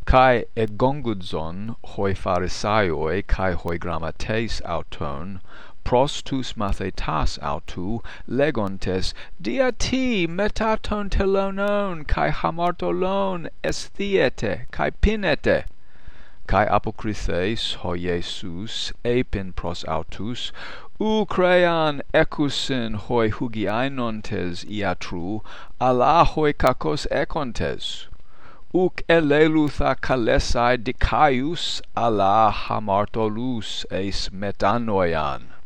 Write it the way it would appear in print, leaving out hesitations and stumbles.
Kai egongudzon hoi Pharisaioi kai hoi grammateis auton prostus mathetas autou legontes dia ti metaton telonon kai hamartolon esthiete kai pinete kai apokrytheis ho Iesus epin pros autus ou kreian ekusin hoi hugiainontes iatrou ala hoi kakos ekontes uk elelutha kalesai dikaius ala hamartolus eis metanoian